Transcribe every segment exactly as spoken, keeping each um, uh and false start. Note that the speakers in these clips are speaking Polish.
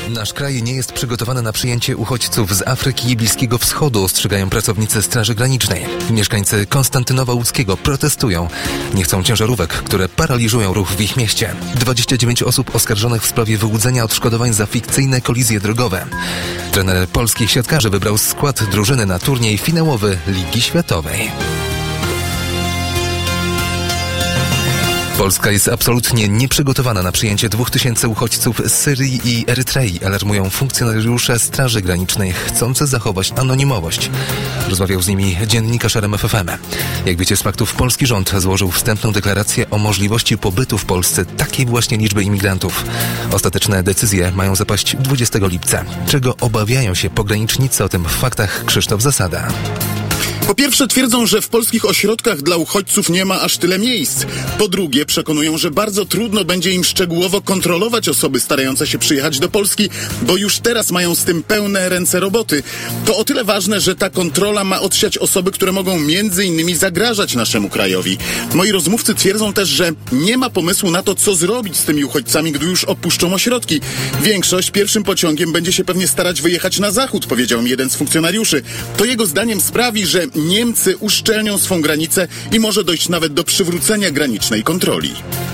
Nasz kraj nie jest przygotowany na przyjęcie uchodźców z Afryki i Bliskiego Wschodu, ostrzegają pracownicy Straży Granicznej. Mieszkańcy Konstantynowa Łódzkiego protestują. Nie chcą ciężarówek, które paraliżują ruch w ich mieście. dwadzieścia dziewięć osób oskarżonych w sprawie wyłudzenia odszkodowań za fikcyjne kolizje drogowe. Trener polskich siatkarzy wybrał skład drużyny na turniej finałowy Ligi Światowej. Polska jest absolutnie nieprzygotowana na przyjęcie dwóch tysięcy uchodźców z Syrii i Erytrei, alarmują funkcjonariusze Straży Granicznej chcący zachować anonimowość. Rozmawiał z nimi dziennikarz R M F F M. Jak wiecie z faktów, polski rząd złożył wstępną deklarację o możliwości pobytu w Polsce takiej właśnie liczby imigrantów. Ostateczne decyzje mają zapaść dwudziestego lipca. Czego obawiają się pogranicznicy? O tym w faktach Krzysztof Zasada. Po pierwsze twierdzą, że w polskich ośrodkach dla uchodźców nie ma aż tyle miejsc. Po drugie przekonują, że bardzo trudno będzie im szczegółowo kontrolować osoby starające się przyjechać do Polski, bo już teraz mają z tym pełne ręce roboty. To o tyle ważne, że ta kontrola ma odsiać osoby, które mogą między innymi zagrażać naszemu krajowi. Moi rozmówcy twierdzą też, że nie ma pomysłu na to, co zrobić z tymi uchodźcami, gdy już opuszczą ośrodki. Większość pierwszym pociągiem będzie się pewnie starać wyjechać na zachód, powiedział mi jeden z funkcjonariuszy. To jego zdaniem sprawi, że Niemcy uszczelnią swą granicę i może dojść nawet do przywrócenia granicznej kontroli.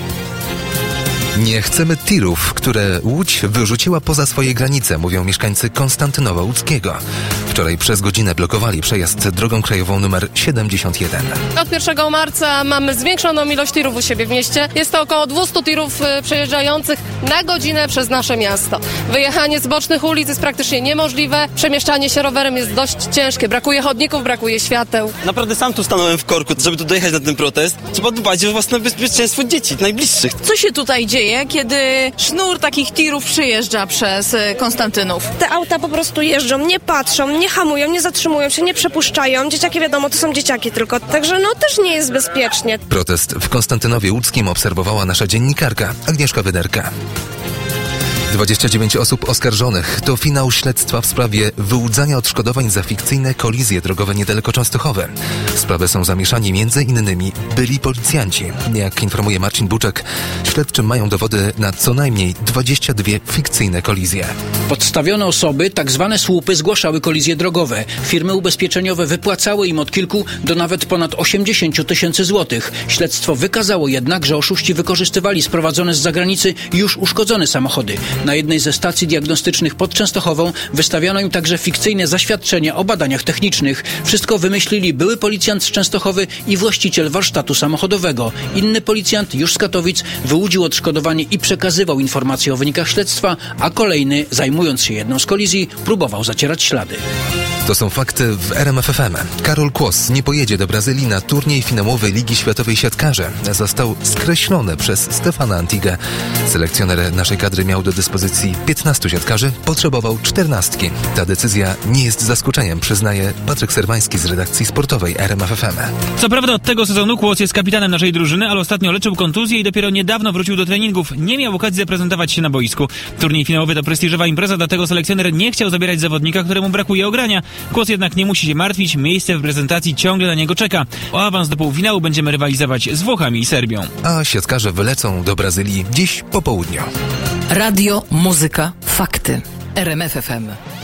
Nie chcemy tirów, które Łódź wyrzuciła poza swoje granice, mówią mieszkańcy Konstantynowa Łódzkiego. Wczoraj przez godzinę blokowali przejazd drogą krajową numer siedemdziesiąt jeden. Od pierwszego marca mamy zwiększoną ilość tirów u siebie w mieście. Jest to około dwieście tirów przejeżdżających na godzinę przez nasze miasto. Wyjechanie z bocznych ulic jest praktycznie niemożliwe. Przemieszczanie się rowerem jest dość ciężkie. Brakuje chodników, brakuje świateł. Naprawdę sam tu stanąłem w korku, żeby tu dojechać na ten protest. Trzeba dbać o własne bezpieczeństwo dzieci, najbliższych. Co się tutaj dzieje, kiedy sznur takich tirów przejeżdża przez Konstantynów? Te auta po prostu jeżdżą, nie patrzą, nie hamują, nie zatrzymują się, nie przepuszczają. Dzieciaki, wiadomo, to są dzieciaki tylko. Także no też nie jest bezpiecznie. Protest w Konstantynowie Łódzkim obserwowała nasza dziennikarka Agnieszka Wyderka. dwadzieścia dziewięć osób oskarżonych. To finał śledztwa w sprawie wyłudzania odszkodowań za fikcyjne kolizje drogowe niedaleko Częstochowy. W sprawę są zamieszani między innymi byli policjanci. Jak informuje Marcin Buczek, śledczy mają dowody na co najmniej dwadzieścia dwie fikcyjne kolizje. Podstawione osoby, tak zwane słupy, zgłaszały kolizje drogowe. Firmy ubezpieczeniowe wypłacały im od kilku do nawet ponad osiemdziesiąt tysięcy złotych. Śledztwo wykazało jednak, że oszuści wykorzystywali sprowadzone z zagranicy już uszkodzone samochody. Na jednej ze stacji diagnostycznych pod Częstochową wystawiano im także fikcyjne zaświadczenia o badaniach technicznych. Wszystko wymyślili były policjant z Częstochowy i właściciel warsztatu samochodowego. Inny policjant, już z Katowic, wyłudził odszkodowanie i przekazywał informacje o wynikach śledztwa, a kolejny, zajmując się jedną z kolizji, próbował zacierać ślady. To są fakty w R M F F M. Karol Kłos nie pojedzie do Brazylii na turniej finałowy Ligi Światowej Siatkarzy. Został skreślony przez Stefana Antigę. Selekcjoner naszej kadry miał do dyspozycji piętnastu siatkarzy, potrzebował czternastki. Ta decyzja nie jest zaskoczeniem, przyznaje Patryk Serwański z redakcji sportowej R M F F M. Co prawda od tego sezonu Kłos jest kapitanem naszej drużyny, ale ostatnio leczył kontuzję i dopiero niedawno wrócił do treningów. Nie miał okazji zaprezentować się na boisku. Turniej finałowy to prestiżowa impreza, dlatego selekcjoner nie chciał zabierać zawodnika, któremu brakuje ogrania. Kłos jednak nie musi się martwić, miejsce w prezentacji ciągle na niego czeka. O awans do półfinału będziemy rywalizować z Włochami i Serbią. A siatkarze wylecą do Brazylii dziś po południu. Radio, muzyka, fakty. R M F F M.